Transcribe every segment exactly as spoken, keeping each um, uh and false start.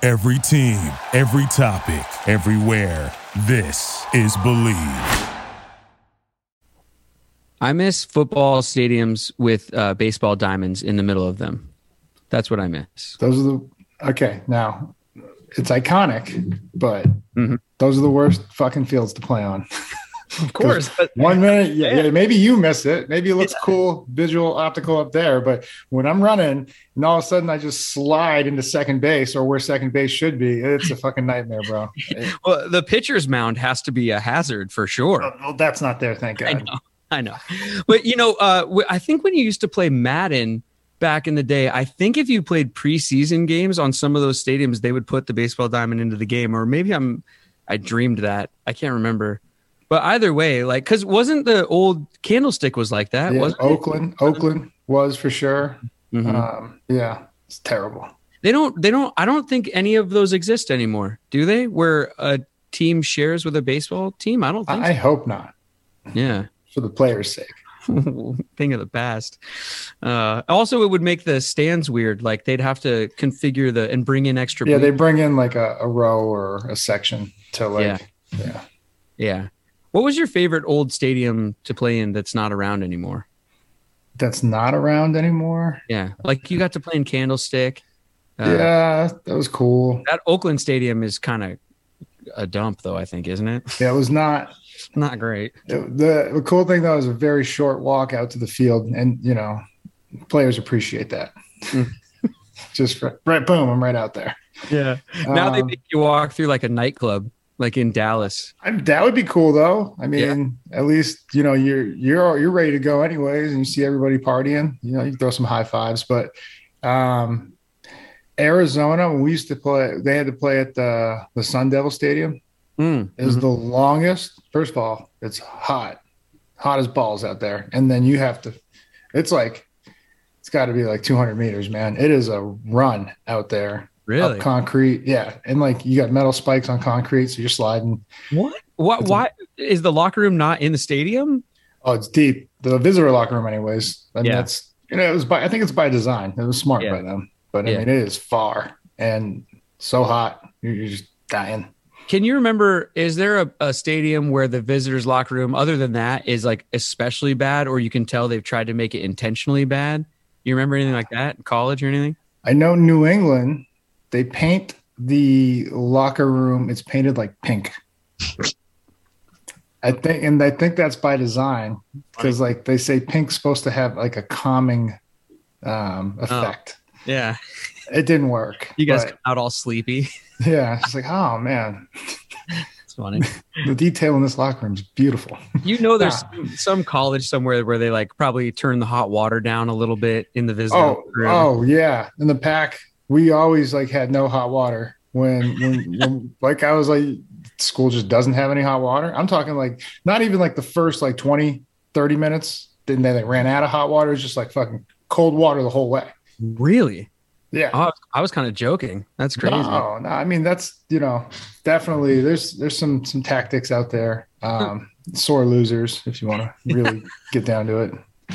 Every team, every topic, everywhere. This is Believe. I miss football stadiums with uh, baseball diamonds in the middle of them. That's what I miss. Those are the okay. Now, it's iconic, but mm-hmm. those are the worst fucking fields to play on. Of course. But, one minute, yeah, yeah, maybe you miss it. Maybe it looks yeah. cool, visual, optical up there. But when I'm running and all of a sudden I just slide into second base or where second base should be, it's a fucking nightmare, bro. Well, the pitcher's mound has to be a hazard for sure. Well, well that's not there, thank God. I know. I know. But, you know, uh, I think when you used to play Madden back in the day, I think if you played preseason games on some of those stadiums, they would put the baseball diamond into the game. Or maybe I'm, I dreamed that. I can't remember. But either way, like, because wasn't the old Candlestick was like that? Yeah, wasn't Oakland, it? Oakland was for sure. Mm-hmm. Um, yeah, it's terrible. They don't, they don't, I don't think any of those exist anymore. Do they? Where a team shares with a baseball team? I don't think I, so. I hope not. Yeah. For the players' sake. Thing of the past. Uh, also, it would make the stands weird. Like they'd have to configure the and bring in extra. Yeah, bleep. they bring in like a, a row or a section to like. Yeah. Yeah. Yeah. What was your favorite old stadium to play in that's not around anymore? That's not around anymore? Yeah. Like you got to play in Candlestick. Uh, yeah, that was cool. That Oakland Stadium is kind of a dump, though, I think, isn't it? Yeah, it was not. Not great. It, the, the cool thing, though, is a very short walk out to the field. And, you know, players appreciate that. Just for, right, boom, I'm right out there. Yeah. Now um, they make you walk through like a nightclub. Like in Dallas, I, that would be cool though. I mean, yeah. at least you know you're you're you're ready to go anyways, and you see everybody partying. You know, you throw some high fives. But um, Arizona, when we used to play, they had to play at the the Sun Devil Stadium. Mm. It was mm-hmm. the longest. First of all, it's hot, hot as balls out there, and then you have to. It's like it's got to be like two hundred meters, man. It is a run out there. Really? Up concrete, yeah, and like you got metal spikes on concrete, so you're sliding. What? What? It's why a, is the locker room not in the stadium? Oh, it's deep. The visitor locker room, anyways. And yeah. that's you know, it was by. I think it's by design. It was smart yeah. by them, but I yeah. mean, it is far and so hot. You're, you're just dying. Can you remember? Is there a, a stadium where the visitors locker room, other than that, is like especially bad, or you can tell they've tried to make it intentionally bad? You remember anything like that in college or anything? I know New England. They paint the locker room. It's painted like pink. I think, and I think that's by design because, like, they say pink's supposed to have like a calming um, effect. Oh, yeah, it didn't work. You guys but, come out all sleepy. Yeah, it's like, oh man, it's funny. The detail in this locker room is beautiful. You know, there's some, some college somewhere where they like probably turn the hot water down a little bit in the visitor oh, room. Oh yeah, in the pack. We always like had no hot water when, when, when like I was like, school just doesn't have any hot water. I'm talking like not even like the first like twenty, thirty minutes. Then they ran out of hot water. It's just like fucking cold water the whole way. Really? Yeah. Oh, I was kind of joking. That's crazy. No, no, I mean, that's, you know, definitely there's, there's some, some tactics out there. Um, sore losers, if you want to really get down to it.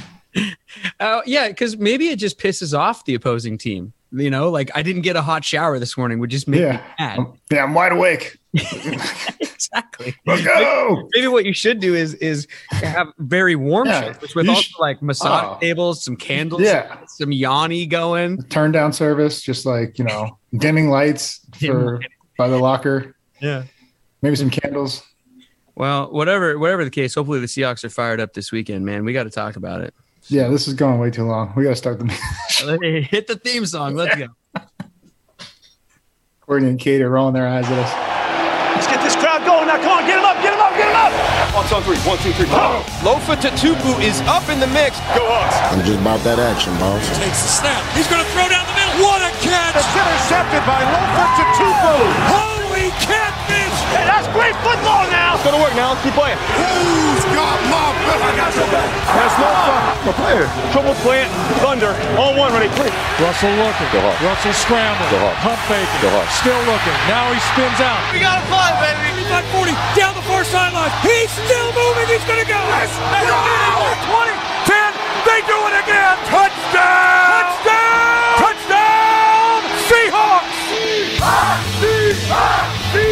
Uh, yeah. Cause maybe it just pisses off the opposing team. You know, like I didn't get a hot shower this morning would just make yeah. me mad. I'm, yeah, I'm wide awake. Exactly. Let's go. Maybe, maybe what you should do is is have very warm yeah, showers with also should, like massage oh. tables, some candles, yeah. some Yanni going. Turn down service, just like, you know, dimming lights for by the locker. Yeah. Maybe some candles. Well, whatever, whatever the case, hopefully the Seahawks are fired up this weekend, man. We got to talk about it. Yeah, this is going way too long. We got to start the hit the theme song. Let's go. Courtney and Kate are rolling their eyes at us. Let's get this crowd going now. Come on, get him up, get him up, get him up. Hawks on three. One, two, three. Oh. Lofa Tatupu is up in the mix. Go Hawks. I'm just about that action, boss. Takes the snap. He's going to throw down the middle. What a catch. It's intercepted by Lofa Tatupu. Holy catfish. Hey, that's great football now. It's going to work now. Let's keep playing. Who's got my back? I got your back. That's no fun. The player. Trouble playing. Thunder. On one, ready, three. Russell looking. Go Hawks. Russell scrambling. Go Hawks. Pump faking. Go Hawks. Still looking. Now he spins out. We got to fly, baby. thirty-five forty. Down the far sideline. He's still moving. He's going to go. Yes. twenty, ten. They do it again. Touchdown. Touchdown. Touchdown. Seahawks.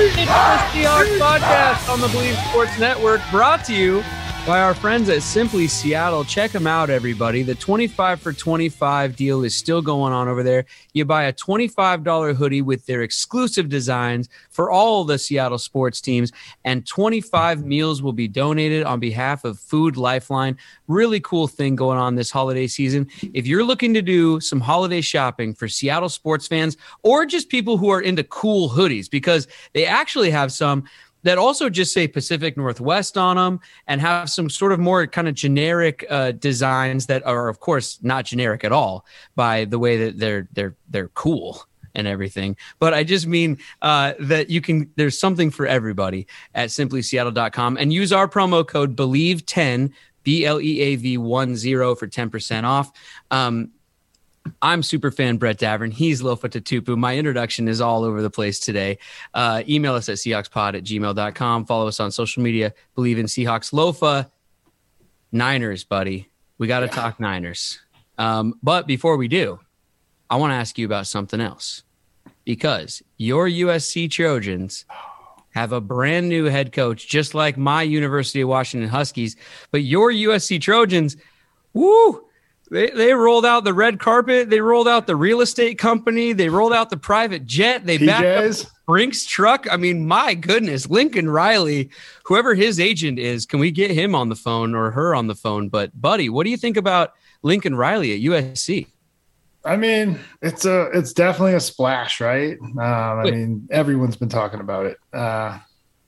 It's the Seahawks podcast on the Believe Sports Network, brought to you by our friends at Simply Seattle. Check them out, everybody. The twenty-five for twenty-five deal is still going on over there. You buy a twenty-five dollars hoodie with their exclusive designs for all the Seattle sports teams, and twenty-five meals will be donated on behalf of Food Lifeline. Really cool thing going on this holiday season. If you're looking to do some holiday shopping for Seattle sports fans or just people who are into cool hoodies, because they actually have some that also just say Pacific Northwest on them and have some sort of more kind of generic uh, designs that are, of course, not generic at all by the way that they're they're they're cool and everything. But I just mean uh, that you can. There's something for everybody at simply seattle dot com, and use our promo code believe ten, B L E A V one zero for ten percent off. Um, I'm super fan Brett Davern. He's Lofa Tatupu. My introduction is all over the place today. Uh, email us at seahawkspod at gmail dot com. Follow us on social media. Believe in Seahawks. Lofa, Niners, buddy. We got to yeah. talk Niners. Um, but before we do, I want to ask you about something else, because your U S C Trojans have a brand new head coach, just like my University of Washington Huskies. But your U S C Trojans, woo, They they rolled out the red carpet. They rolled out the real estate company. They rolled out the private jet. They backed up Brinks truck. I mean, my goodness, Lincoln Riley, whoever his agent is, can we get him on the phone or her on the phone? But buddy, what do you think about Lincoln Riley at U S C? I mean, it's a it's definitely a splash, right? Um, I mean, everyone's been talking about it. Uh,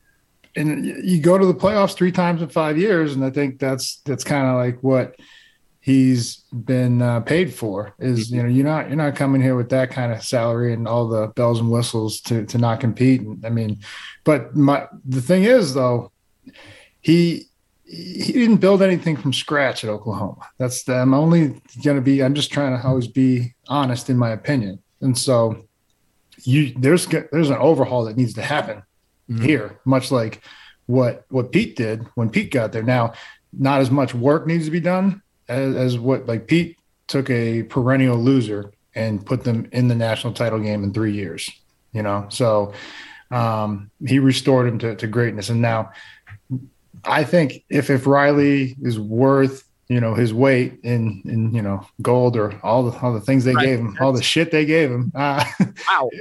and you go to the playoffs three times in five years, and I think that's that's kind of like what he's been uh, paid for. Is, you know, you're not you're not coming here with that kind of salary and all the bells and whistles to to not compete. And, I mean, but my the thing is though, he he didn't build anything from scratch at Oklahoma. That's the, I'm only going to be. I'm just trying to always be honest in my opinion. And so you there's there's an overhaul that needs to happen mm-hmm. here, much like what what Pete did when Pete got there. Now, not as much work needs to be done As, as what like Pete took a perennial loser and put them in the national title game in three years, you know? So um, he restored him to, to greatness. And now I think if, if Riley is worth, you know, his weight in, in, you know, gold or all the, all the things they right. gave him, all the shit they gave him, uh, wow.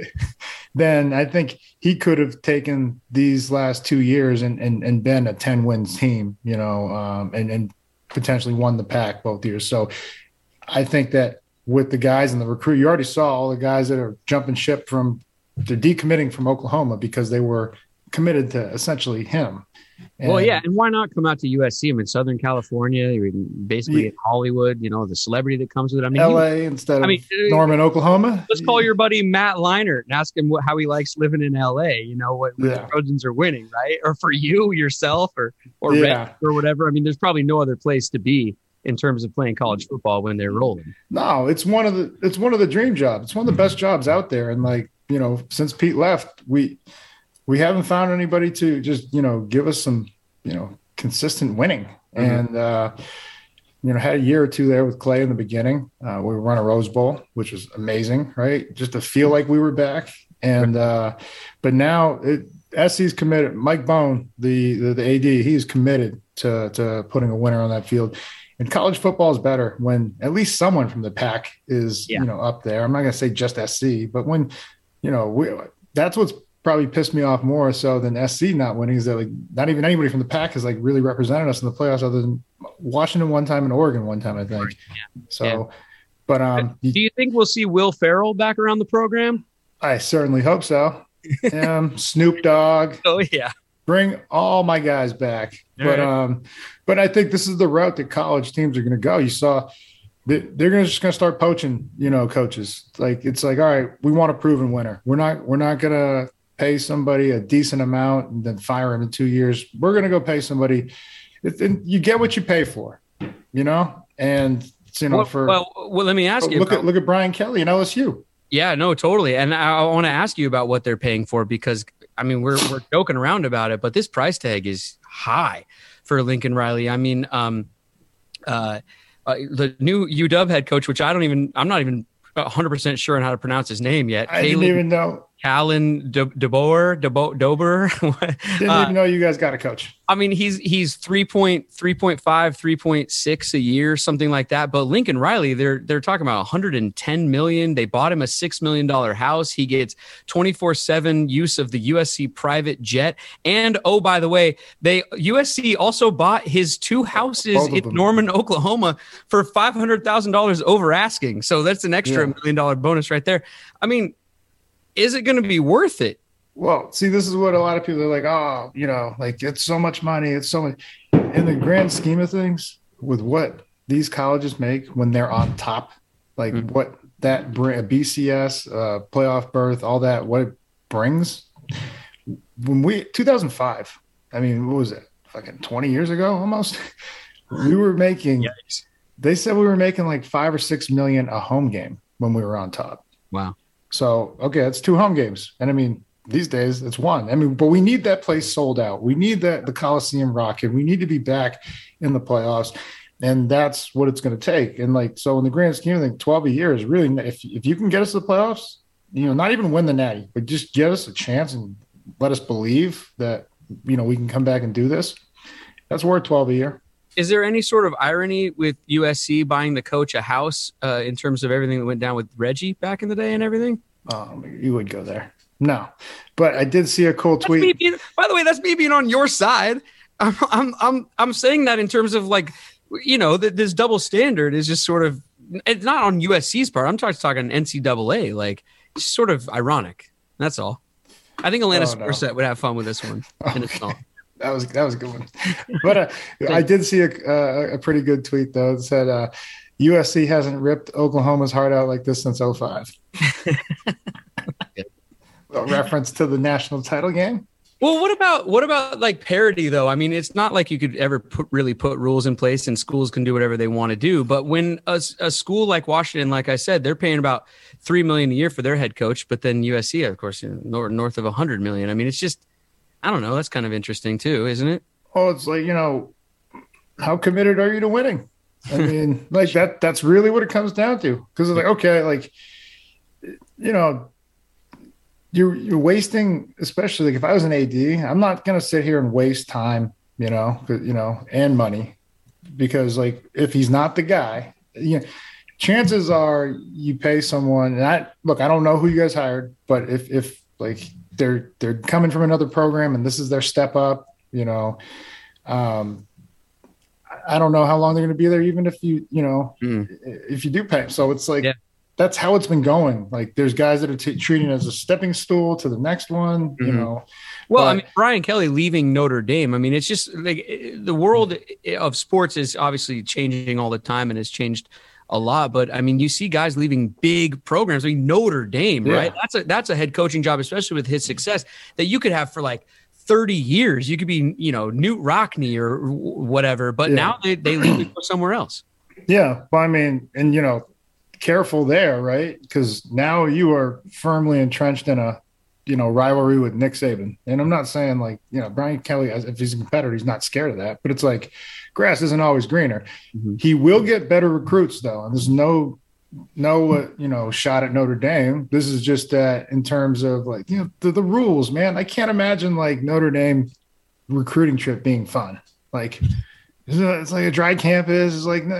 then I think he could have taken these last two years and, and, and been a ten wins team, you know, um, and, and, potentially won the pack both years. So I think that with the guys and the recruit, you already saw all the guys that are jumping ship from, they're decommitting from Oklahoma because they were committed to essentially him. And, well, yeah, and why not come out to U S C? I mean, Southern California, you're basically yeah. in Hollywood, you know, the celebrity that comes with it. I mean, L A he, instead I mean, of Norman, Oklahoma. Let's call your buddy Matt Leinart and ask him what, how he likes living in L A, you know, what, when yeah. the Trojans are winning, right? Or for you, yourself, or or yeah. Red, or whatever. I mean, there's probably no other place to be in terms of playing college football when they're rolling. No, it's one of the it's one of the dream jobs. It's one of the best jobs out there. And like, you know, since Pete left, we we haven't found anybody to just, you know, give us some, you know, consistent winning. Mm-hmm. And, uh, you know, had a year or two there with Clay in the beginning. Uh, we run a Rose Bowl, which was amazing, right? Just to feel like we were back. And, uh, but now it, S C's committed. Mike Bone, the, the, the A D, he's committed to, to putting a winner on that field. And college football is better when at least someone from the pack is, yeah. you know, up there. I'm not going to say just S C, but when, you know, we, that's what's probably pissed me off more so than S C not winning is that like not even anybody from the pack has like really represented us in the playoffs other than Washington one time and Oregon one time, I think. Yeah. So, yeah. but um, do you think we'll see Will Ferrell back around the program? I certainly hope so. um, Snoop Dogg. Oh yeah. Bring all my guys back. All but, right. um, but I think this is the route that college teams are going to go. You saw that they're going to just going to start poaching, you know, coaches. Like, it's like, all right, we want a proven winner. We're not, we're not going to pay somebody a decent amount and then fire him in two years. We're going to go pay somebody. It, and you get what you pay for, you know? And, you know, well, for, well, well, let me ask you. Look about, at, look at Brian Kelly and L S U. Yeah, no, totally. And I, I want to ask you about what they're paying for, because I mean, we're, we're joking around about it, but this price tag is high for Lincoln Riley. I mean, um, uh, uh, the new U W head coach, which I don't even, I'm not even one hundred percent sure on how to pronounce his name yet. I Caleb, didn't even know. Callan De- DeBoer, DeBo- Dober. Didn't uh, even know you guys got a coach. I mean, he's he's three point three point five, three point six a year, something like that. But Lincoln Riley, they're they're talking about one hundred ten million. They bought him a six million dollar house. He gets twenty-four seven use of the U S C private jet. And oh, by the way, they U S C also bought his two houses in Norman, Oklahoma for five hundred thousand dollars over asking. So that's an extra yeah. million dollar bonus right there. I mean, is it going to be worth it? Well, see, this is what a lot of people are like, oh, you know, like it's so much money. It's so much in the grand scheme of things with what these colleges make when they're on top, like mm-hmm. what that bring a B C S, uh, playoff berth, all that, what it brings. When we, two thousand five, I mean, what was it? Fucking twenty years ago almost. We were making, Yikes. They said we were making like five or six million a home game when we were on top. Wow. So, okay, that's two home games. And I mean, these days it's one. I mean, but we need that place sold out. We need that the Coliseum rocking. We need to be back in the playoffs. And that's what it's going to take. And like, so in the grand scheme of things, twelve a year is really, if if you can get us to the playoffs, you know, not even win the Natty, but just give us a chance and let us believe that, you know, we can come back and do this. That's worth twelve a year. Is there any sort of irony with U S C buying the coach a house uh, in terms of everything that went down with Reggie back in the day and everything? Um, you would go there. No, but I did see a cool that's tweet. Being, by the way, that's me being on your side. I'm, I'm, I'm, I'm saying that in terms of like, you know, that this double standard is just sort of, it's not on U S C's part. I'm talking, talking N C double A, like it's sort of ironic. That's all. I think Atlanta oh, Sports no. would have fun with this one. Okay. And it's not. That was that was a good one. But uh, I did see a, uh, a pretty good tweet though. It said uh, U S C hasn't ripped Oklahoma's heart out like this since oh five. A reference to the national title game. Well, what about what about like parity though? I mean, it's not like you could ever put really put rules in place and schools can do whatever they want to do. But when a, a school like Washington, like I said, they're paying about three million a year for their head coach, but then U S C, of course, you know, north, north of a hundred million. I mean, it's just, I don't know. That's kind of interesting too, isn't it? Oh, it's like, you know, how committed are you to winning? I mean, like that, that's really what it comes down to. Cause it's like, okay, like, you know, you're, you're wasting, especially like if I was an A D, I'm not going to sit here and waste time, you know, you know, and money because like, if he's not the guy, you know, chances are you pay someone and I look, I don't know who you guys hired, but if, if like, they're they're coming from another program and this is their step up, you know. Um, I don't know how long they're going to be there, even if you, you know, mm. if you do pay. So it's like, yeah. that's how it's been going. Like there's guys that are t- treating it as a stepping stool to the next one, mm-hmm. you know. Well, but, I mean, Brian Kelly leaving Notre Dame. I mean, it's just like the world of sports is obviously changing all the time and has changed a lot, but I mean, you see guys leaving big programs. I mean, Notre Dame, yeah. right? That's a that's a head coaching job, especially with his success, that you could have for like thirty years. You could be, you know, Newt Rockne or whatever, but yeah. now they, they leave it somewhere else. Yeah. Well, I mean, and, you know, careful there, right? Because now you are firmly entrenched in a, you know, rivalry with Nick Saban. And I'm not saying like, you know, Brian Kelly, if he's a competitor, he's not scared of that, but it's like, grass isn't always greener. Mm-hmm. He will get better recruits though. And there's no, no, uh, you know, shot at Notre Dame. This is just that uh, in terms of like, you know, the, the rules, man. I can't imagine like Notre Dame recruiting trip being fun. Like it's like a dry campus. It's like,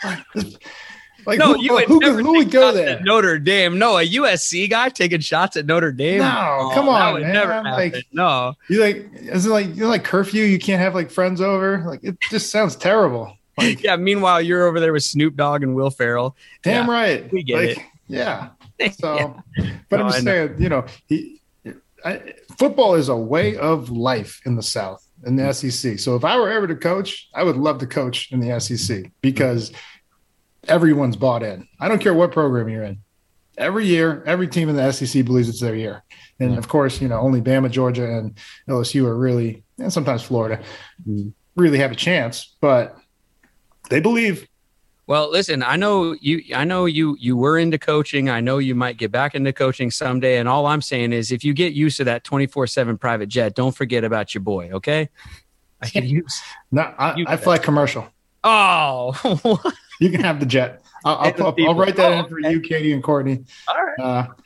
like no, who, you would who, never who would go there? Notre Dame. No, a U S C guy taking shots at Notre Dame. No, oh, come on, that man. Never like, no, you like, is it like, you know, like curfew? You can't have like friends over. Like, it just sounds terrible. Like, yeah. Meanwhile, you're over there with Snoop Dogg and Will Ferrell. Damn yeah, right. We get like, it. Yeah. So, yeah. but no, I'm just saying, you know, he, I, football is a way of life in the South, in the S E C. So if I were ever to coach, I would love to coach in the S E C because everyone's bought in. I don't care what program you're in. Every year, every team in the S E C believes it's their year. And of course, you know, only Bama, Georgia, and L S U are really, and sometimes Florida, really have a chance, but they believe. Well, listen, I know you, I know you, you were into coaching. I know you might get back into coaching someday. And all I'm saying is if you get used to that twenty-four seven private jet, don't forget about your boy. Okay. I can use. No, I, I fly commercial. Oh, you can have the jet. I'll, I'll, I'll, I'll write that in for you, Katie and Courtney. All right. Uh,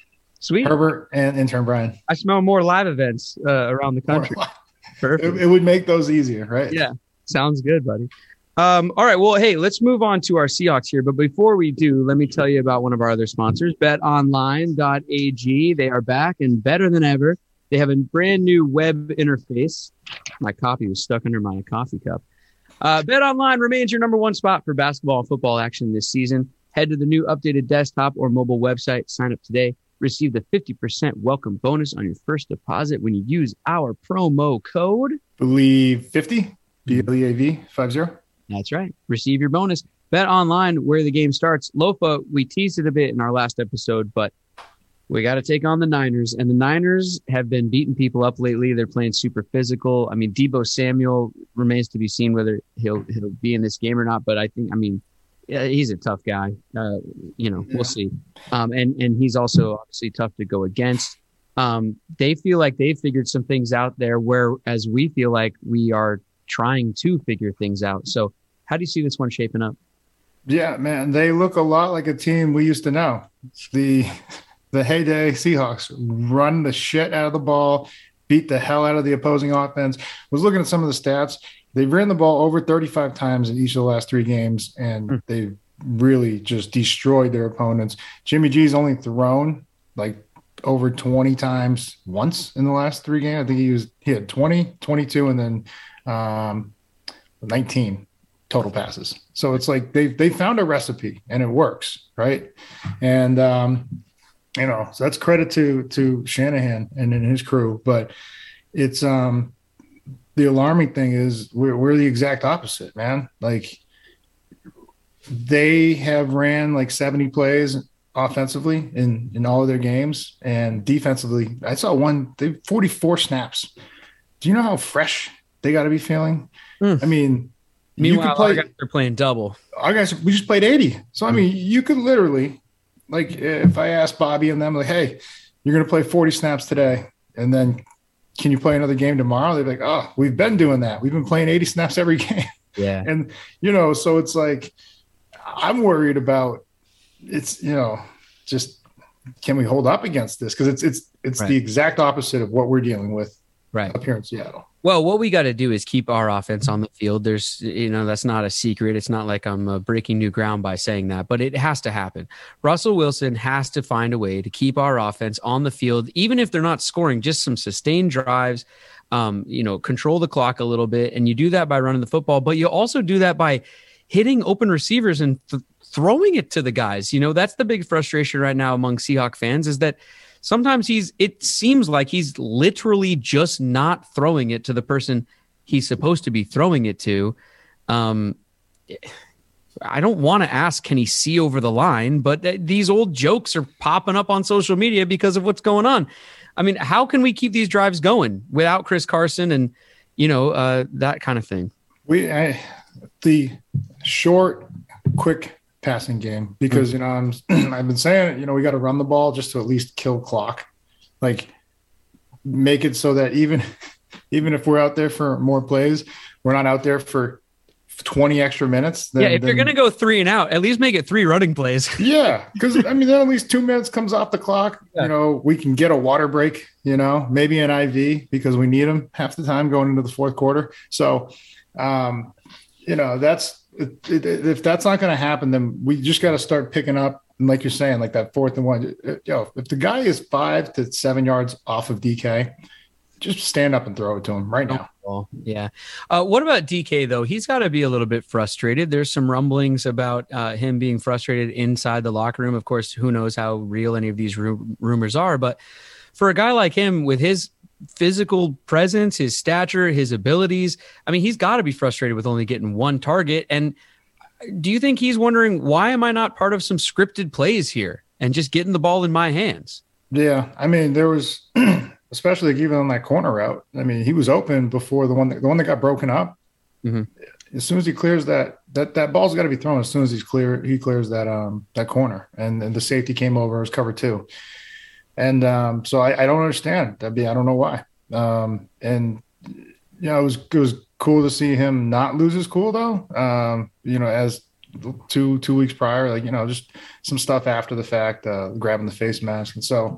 Sweet. Herbert and intern Brian. I smell more live events uh, around the country. Perfect. It, it would make those easier, right? Yeah. Sounds good, buddy. Um, all right. Well, hey, let's move on to our Seahawks here. But before we do, let me tell you about one of our other sponsors, bet online dot a g. They are back and better than ever. They have a brand new web interface. My coffee was stuck under my coffee cup. Uh, BetOnline remains your number one spot for basketball and football action this season. Head to the new updated desktop or mobile website. Sign up today. Receive the fifty percent welcome bonus on your first deposit when you use our promo code. Believe fifty, B L E A V, five zero. That's right. Receive your bonus. Bet online where the game starts. Lofa, we teased it a bit in our last episode, but we got to take on the Niners. And the Niners have been beating people up lately. They're playing super physical. I mean, Deebo Samuel remains to be seen whether he'll he'll be in this game or not. But I think, I mean, yeah, he's a tough guy. Uh, you know, yeah. We'll see. Um, and, and he's also obviously tough to go against. Um, they feel like they've figured some things out there, whereas we feel like we are trying to figure things out. So how do you see this one shaping up? Yeah, man, they look a lot like a team we used to know. The the heyday Seahawks run the shit out of the ball, beat the hell out of the opposing offense. Was looking at some of the stats. They've ran the ball over thirty-five times in each of the last three games, and mm. they've really just destroyed their opponents. Jimmy G's only thrown like over twenty times once in the last three games. I think he was he had twenty, twenty-two, and then um, nineteen total passes. So it's like they've they found a recipe and it works, right? And um, you know, so that's credit to to Shanahan and, and his crew. But it's um, the alarming thing is we're we're the exact opposite, man. Like they have ran like seventy plays offensively in in all of their games, and defensively, I saw one they forty-four snaps. Do you know how fresh they got to be feeling? Mm. I mean. Meanwhile, you could play, our guys are playing double. Our guys, we just played eighty. So, I mean, you could literally, like, if I asked Bobby and them, like, hey, you're going to play forty snaps today, and then can you play another game tomorrow? They'd be like, oh, we've been doing that. We've been playing eighty snaps every game. Yeah. And, you know, so it's like, I'm worried about it's, you know, just can we hold up against this? Because it's, it's, it's right. the exact opposite of what we're dealing with right up here in Seattle. Well, what we got to do is keep our offense on the field. There's, you know, that's not a secret. It's not like I'm uh, breaking new ground by saying that, but it has to happen. Russell Wilson has to find a way to keep our offense on the field, even if they're not scoring, just some sustained drives, um, you know, control the clock a little bit. And you do that by running the football, but you also do that by hitting open receivers and th- throwing it to the guys. You know, that's the big frustration right now among Seahawk fans is that sometimes he's, it seems like he's literally just not throwing it to the person he's supposed to be throwing it to. Um, I don't want to ask, can he see over the line? But th- these old jokes are popping up on social media because of what's going on. I mean, how can we keep these drives going without Chris Carson and, you know, uh, that kind of thing? We, I, the short, quick passing game, because you know I'm I've been saying, you know, we got to run the ball just to at least kill clock, like make it so that even even if we're out there for more plays, we're not out there for twenty extra minutes. Then, yeah, if then, you're gonna go three and out, at least make it three running plays. Yeah, because I mean, then at least two minutes comes off the clock. Yeah. You know, we can get a water break. You know, maybe an I V because we need them half the time going into the fourth quarter. So, um, you know, that's. It, it, if that's not going to happen, then we just got to start picking up. And like you're saying, like that fourth and one, you know, if the guy is five to seven yards off of D K, just stand up and throw it to him right now. Oh, yeah. Uh, what about D K though? He's got to be a little bit frustrated. There's some rumblings about uh, him being frustrated inside the locker room. Of course, who knows how real any of these ru- rumors are, but for a guy like him with his physical presence, his stature, his abilities, I mean, he's got to be frustrated with only getting one target. And do you think he's wondering, why am I not part of some scripted plays here and just getting the ball in my hands? Yeah. I mean, there was, especially like even on that corner route, I mean, he was open before the one that, the one that got broken up. Mm-hmm. As soon as he clears that, that, that ball's got to be thrown as soon as he's clear, he clears that, um, that corner, and, and the safety came over, it was cover two. And um, so I, I don't understand. That'd be, I don't know why. Um, and you know, it was it was cool to see him not lose his cool though. Um, you know, as two two weeks prior, like you know, just some stuff after the fact, uh, grabbing the face mask, and so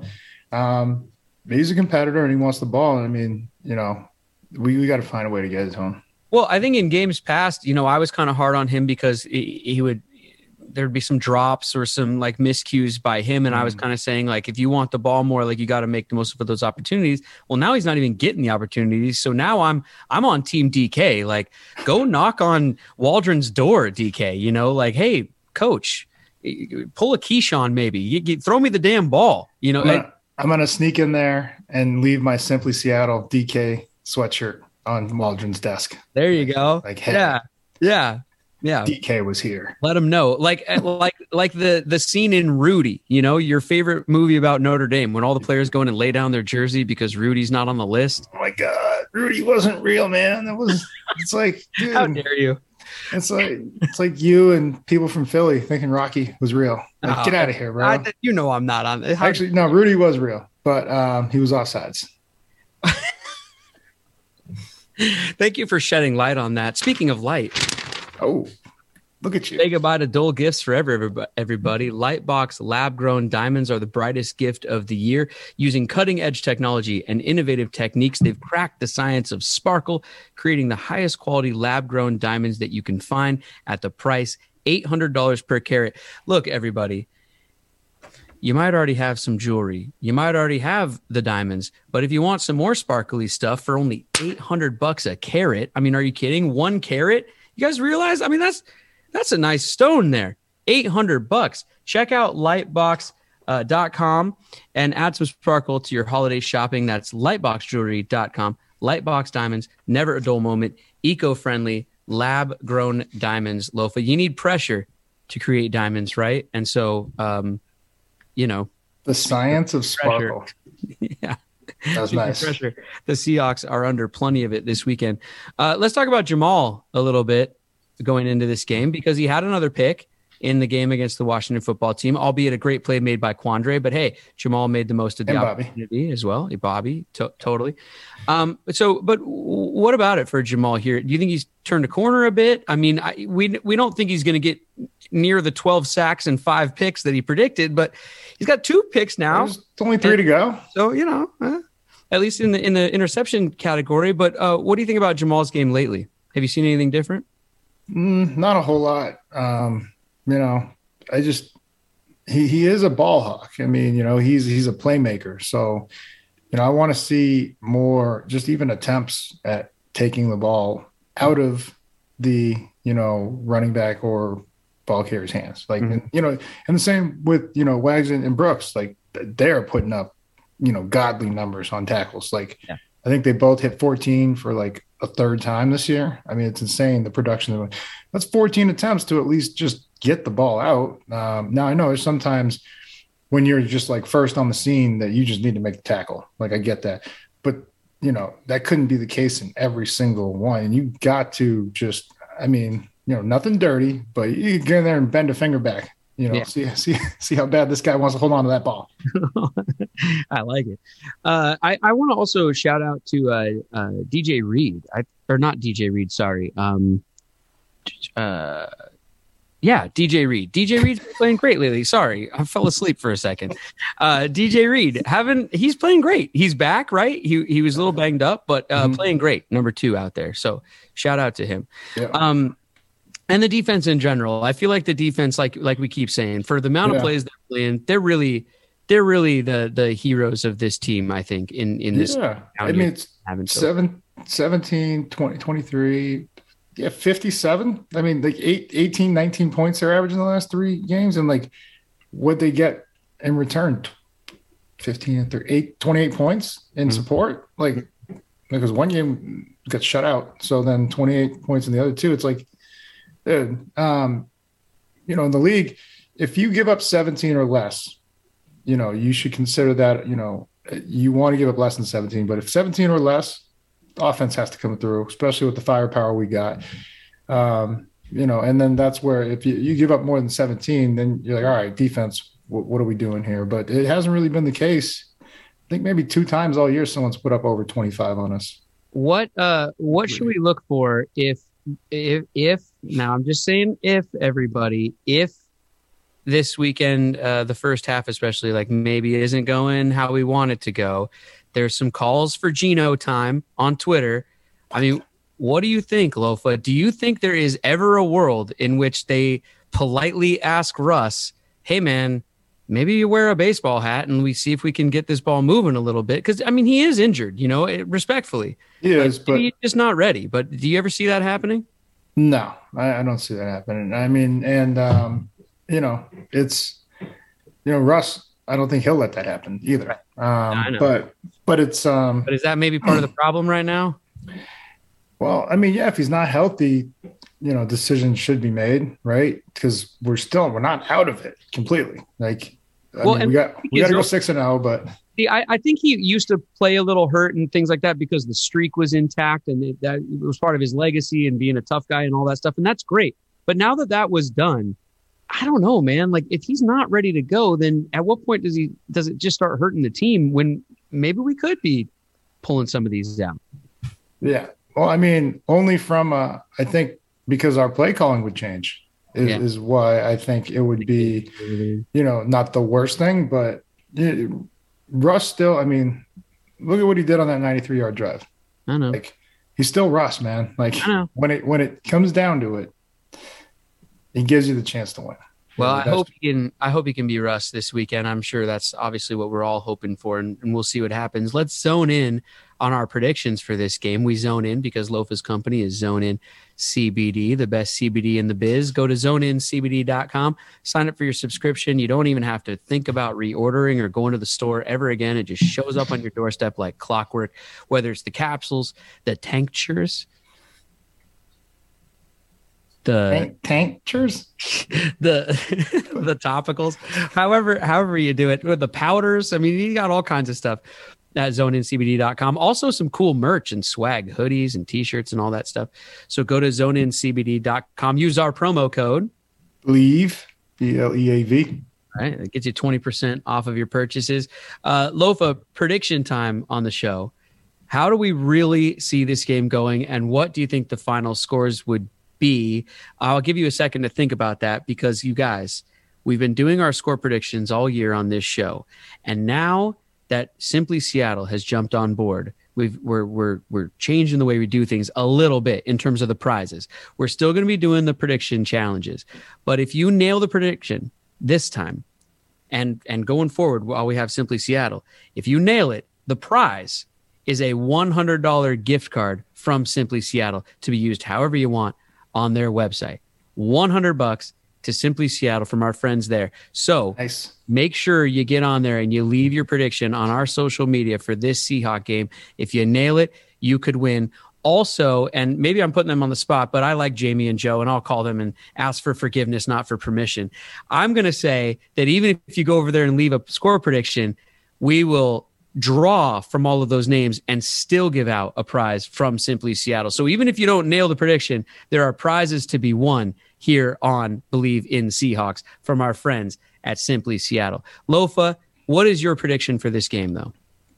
Um, he's a competitor and he wants the ball. And I mean, you know, we, we got to find a way to get it to him. Well, I think in games past, you know, I was kind of hard on him because he, he would, there'd be some drops or some like miscues by him. And mm. I was kind of saying like, if you want the ball more, like you got to make the most of those opportunities. Well, now he's not even getting the opportunities. So now I'm, I'm on team D K, like go knock on Waldron's door, D K, you know, like, hey coach, pull a Keyshawn, maybe you, you, throw me the damn ball, you know. I'm gonna, I'm gonna sneak in there and leave my Simply Seattle D K sweatshirt on Waldron's desk. There you go. Like, hey, yeah, yeah. Yeah, D K was here. Let him know, like, like, like the the scene in Rudy. You know, your favorite movie about Notre Dame when all the players go in and lay down their jersey because Rudy's not on the list. Oh my God, Rudy wasn't real, man. That was. It's like, dude, how dare you? It's like it's like you and people from Philly thinking Rocky was real. Like, oh, get out of here, bro. I, you know I'm not on. How, Actually, no, Rudy was real, but um, he was offsides. Thank you for shedding light on that. Speaking of light. Oh, look at you. Say goodbye to dull gifts for everybody. Lightbox lab-grown diamonds are the brightest gift of the year. Using cutting-edge technology and innovative techniques, they've cracked the science of sparkle, creating the highest quality lab-grown diamonds that you can find at the price eight hundred dollars per carat. Look, everybody, you might already have some jewelry. You might already have the diamonds, but if you want some more sparkly stuff for only eight hundred bucks a carat, I mean, are you kidding? One carat? You guys realize? I mean, that's that's a nice stone there. eight hundred bucks. Check out lightbox dot com uh, and add some sparkle to your holiday shopping. That's lightbox jewelry dot com. Lightbox diamonds, never a dull moment, eco-friendly, lab-grown diamonds. Lofa, you need pressure to create diamonds, right? And so, um, you know. The science of sparkle. Yeah. That was nice. Pressure. The Seahawks are under plenty of it this weekend. Uh, let's talk about Jamal a little bit going into this game because he had another pick in the game against the Washington football team, albeit a great play made by Quandre. But hey, Jamal made the most of the and opportunity Bobby. as well. Hey, Bobby, to- totally. Um, so, but what about it for Jamal here? Do you think he's turned a corner a bit? I mean, I, we we don't think he's going to get near the twelve sacks and five picks that he predicted, but he's got two picks now. There's only three and, to go. So, you know, eh, at least in the in the interception category. But uh, what do you think about Jamal's game lately? Have you seen anything different? Mm, not a whole lot. Um, you know, I just he he is a ball hawk. I mean, you know, he's he's a playmaker. So, you know, I want to see more, just even attempts at taking the ball out of the, you know, running back or ball carrier's hands. Like, mm-hmm. and, you know, and the same with, you know, Wags and, and Brooks. Like, they're putting up, you know, godly numbers on tackles. Like, yeah. I think they both hit fourteen for like a third time this year. I mean, it's insane, the production of it. That's fourteen attempts to at least just get the ball out. Um, now, I know there's sometimes when you're just like first on the scene that you just need to make the tackle. Like, I get that. But, you know, that couldn't be the case in every single one. And you got to just, I mean, you know, nothing dirty, but you get in there and bend a finger back. You know, yeah. see, see, see how bad this guy wants to hold on to that ball. I like it. Uh, I, I want to also shout out to uh, uh, D J Reed, I, or not D J Reed, sorry. Um, uh, yeah, D J Reed. D J Reed's been playing great lately. Sorry, I fell asleep for a second. Uh, D J Reed, haven't he's playing great. He's back, right? He he was a little banged up, but uh, mm-hmm. playing great. Number two out there. So shout out to him. Yeah. Um, And the defense in general, I feel like the defense, like like we keep saying, for the amount yeah. of plays they're playing, they're really they're really the the heroes of this team, I think, in, in this. Yeah, I mean, it's seven, seventeen, twenty, twenty-three, yeah, fifty-seven. I mean, like eight, eighteen, nineteen points they're averaging the last three games. And like what they get in return, fifteen, eight, twenty-eight points in mm-hmm. support. Like, because one game got shut out. So then twenty-eight points in the other two. It's like, dude, um, you know, in the league, if you give up seventeen or less, you know, you should consider that, you know, you want to give up less than seventeen. But if seventeen or less, offense has to come through, especially with the firepower we got. Um, you know, and then that's where if you, you give up more than seventeen, then you're like, all right, defense, what, what are we doing here? But it hasn't really been the case. I think maybe two times all year someone's put up over twenty-five on us. What uh, what should we look for if If, if now I'm just saying if everybody, if this weekend, uh, the first half especially, like maybe isn't going how we want it to go. There's some calls for Geno time on Twitter. I mean, what do you think, Lofa? Do you think there is ever a world in which they politely ask Russ, hey, man, maybe you wear a baseball hat and we see if we can get this ball moving a little bit? Because, I mean, he is injured, you know, it, respectfully. He is, like, but he's just not ready. But do you ever see that happening? No, I, I don't see that happening. I mean, and, um, you know, it's, you know, Russ, I don't think he'll let that happen either. Um, I know. But, but it's, um, but is that maybe part of the problem right now? Well, I mean, yeah, if he's not healthy, you know, decisions should be made, right? Because we're still, we're not out of it completely. Like, I well, mean, we got, we got to go six and oh, but. See, I, I think he used to play a little hurt and things like that because the streak was intact and it, that it was part of his legacy and being a tough guy and all that stuff. And that's great. But now that that was done, I don't know, man. Like, if he's not ready to go, then at what point does he, does it just start hurting the team when maybe we could be pulling some of these out? Yeah. Well, I mean, only from, uh, I think because our play calling would change is, Yeah. is why I think it would be, you know, not the worst thing, but it, Russ still, I mean, look at what he did on that ninety-three yard drive. I know. Like, he's still Russ, man. Like, I know. when it when it comes down to it, he gives you the chance to win. Well, You I know, hope he can. I hope he can be Russ this weekend. I'm sure that's obviously what we're all hoping for, and, and we'll see what happens. Let's zone in on our predictions for this game. We zone in because Lofa's company is Zone In C B D, the best C B D in the biz. Go to zone in c b d dot com. Sign up for your subscription. You don't even have to think about reordering or going to the store ever again. It just shows up on your doorstep like clockwork. Whether it's the capsules, the tinctures, the tank, tankers. the the topicals, however however you do it, with the powders. I mean, you got all kinds of stuff at zone in c b d dot com. Also some cool merch and swag, hoodies and t-shirts and all that stuff. So go to zone in c b d dot com. Use our promo code Leave, B L E A V. Right, it gets you twenty percent off of your purchases. Uh, Lofa, prediction time on the show. How do we really see this game going, and what do you think the final scores would be? I'll give you a second to think about that, because you guys, we've been doing our score predictions all year on this show, and now that Simply Seattle has jumped on board, we've, we're we're we're changing the way we do things a little bit in terms of the prizes. We're still going to be doing the prediction challenges, but if you nail the prediction this time, and and going forward while we have Simply Seattle, if you nail it, the prize is a one hundred dollars gift card from Simply Seattle to be used however you want on their website. one hundred bucks to Simply Seattle from our friends there. So Nice. make sure you get on there and you leave your prediction on our social media for this Seahawk game. If you nail it, you could win. Also, and maybe I'm putting them on the spot, but I like Jamie and Joe, and I'll call them and ask for forgiveness, not for permission. I'm going to say that even if you go over there and leave a score prediction, we will draw from all of those names and still give out a prize from Simply Seattle. So even if you don't nail the prediction, there are prizes to be won here on Believe in Seahawks from our friends at Simply Seattle. Lofa, what is your prediction for this game, though?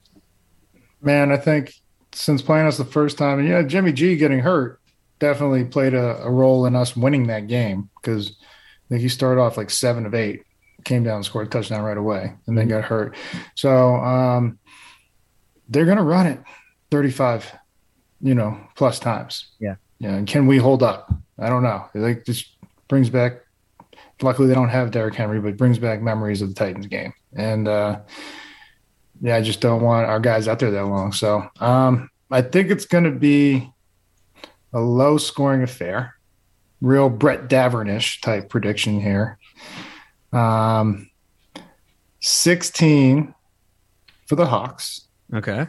Man, I think since playing us the first time, and yeah, Jimmy G getting hurt definitely played a, a role in us winning that game, because I think he started off like seven of eight, came down and scored a touchdown right away, and then got hurt. So um, they're going to run it thirty-five, you know, plus times. Yeah. Yeah. And can we hold up? I don't know. It like just brings back, luckily they don't have Derrick Henry, but it brings back memories of the Titans game. And uh, yeah, I just don't want our guys out there that long. So um, I think it's going to be a low scoring affair, real Brett Davern-ish type prediction here. Um, sixteen for the Hawks. Okay.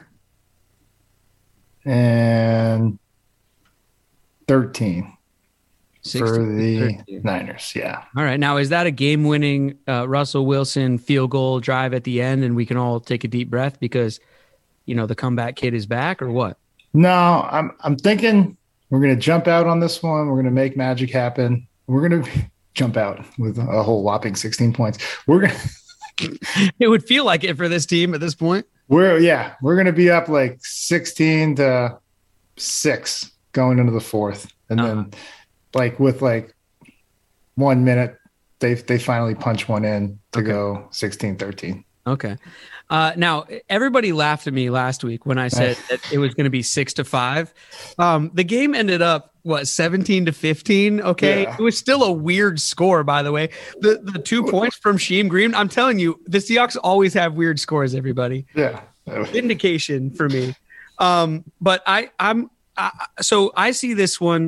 And thirteen for the thirteen. Niners. Yeah. All right. Now, is that a game-winning uh, Russell Wilson field goal drive at the end, and we can all take a deep breath because, you know, the comeback kid is back, or what? No, I'm I'm thinking we're going to jump out on this one. We're going to make magic happen. We're going to jump out with a whole whopping sixteen points. We're going to It would feel like it for this team at this point. We're yeah, we're going to be up like sixteen to six going into the fourth. And Uh-huh. then like with like one minute they they finally punch one in to Okay. go sixteen thirteen. Okay. Uh, now, everybody laughed at me last week when I said that it was going to be six to five. Um, the game ended up, what, seventeen to fifteen? Okay. Yeah. It was still a weird score, by the way. The the two points from Sheem Green, I'm telling you, the Seahawks always have weird scores, everybody. Yeah. Vindication for me. Um, but I, I'm, I, so I see this one.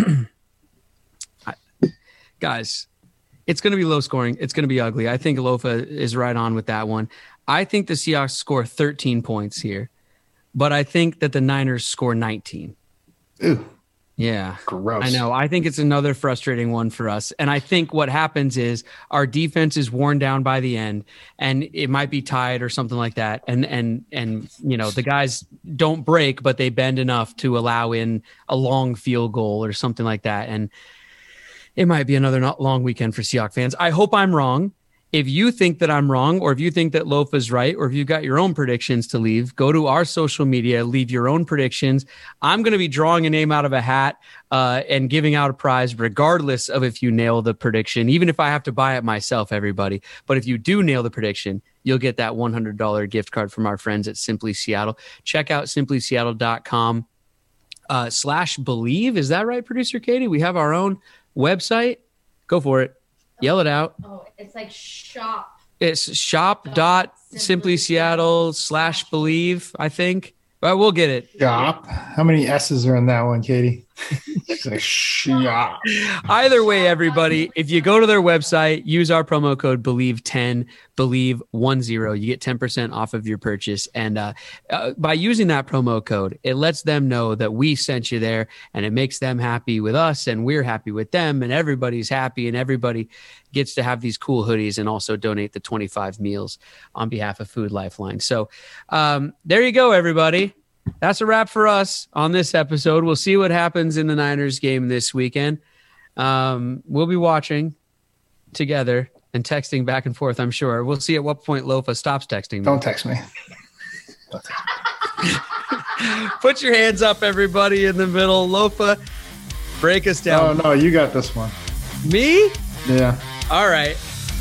I, guys, it's going to be low scoring. It's going to be ugly. I think Lofa is right on with that one. I think the Seahawks score thirteen points here, but I think that the Niners score nineteen. Ew. Yeah. Gross. I know. I think it's another frustrating one for us. And I think what happens is our defense is worn down by the end, and it might be tied or something like that. And, and, and, you know, the guys don't break, but they bend enough to allow in a long field goal or something like that. And it might be another not long weekend for Seahawks fans. I hope I'm wrong. If you think that I'm wrong, or if you think that Lofa's right, or if you've got your own predictions to leave, go to our social media, leave your own predictions. I'm going to be drawing a name out of a hat uh, and giving out a prize regardless of if you nail the prediction, even if I have to buy it myself, everybody. But if you do nail the prediction, you'll get that one hundred dollars gift card from our friends at Simply Seattle. Check out simply seattle dot com uh, slash believe. Is that right, Producer Katie? We have our own website. Go for it. Yell it out. Oh, it's like shop. It's shop dot simply seattle slash believe, I think. But we'll get it. Shop. How many S's are in that one, Katie? She's like, shop. Either way, everybody, if you go to their website, use our promo code believe ten, believe ten, you get ten percent off of your purchase. And uh, uh, by using that promo code, it lets them know that we sent you there, and it makes them happy with us, and we're happy with them, and everybody's happy, and everybody gets to have these cool hoodies and also donate the twenty-five meals on behalf of Food Lifeline. So um, there you go, everybody. That's a wrap for us on this episode. We'll see what happens in the Niners game this weekend. Um, we'll be watching together and texting back and forth, I'm sure. We'll see at what point Lofa stops texting me. Don't text me. Don't text me. Put your hands up, everybody, in the middle. Lofa, break us down. Oh, no, you got this one. Me? Yeah. All right.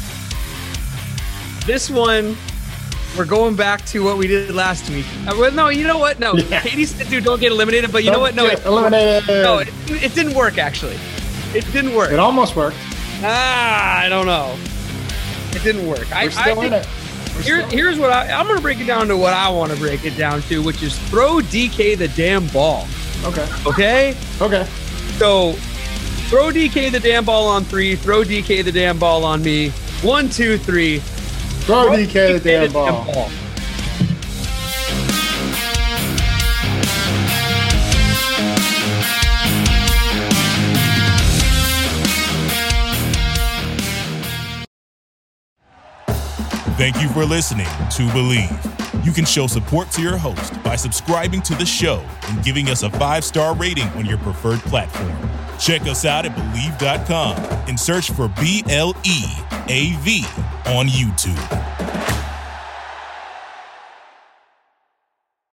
This one, we're going back to what we did last week. Uh, well, no, you know what? No, Yeah. Katie said, dude, don't get eliminated. But you Don't know what? No, get it, eliminated. no, it, it didn't work, actually. It didn't work. It almost worked. Ah, I don't know. It didn't work. I, We're still I in think, it. We're Here, still- here's what I, I'm going to break it down to what I want to break it down to, which is throw D K the damn ball. Okay. Okay? Okay. So throw D K the damn ball on three. Throw D K the damn ball on me. One, two, three. Throw D K the damn ball. ball. Thank you for listening to Believe. You can show support to your host by subscribing to the show and giving us a five-star rating on your preferred platform. Check us out at Believe dot com and search for B L E A V on YouTube.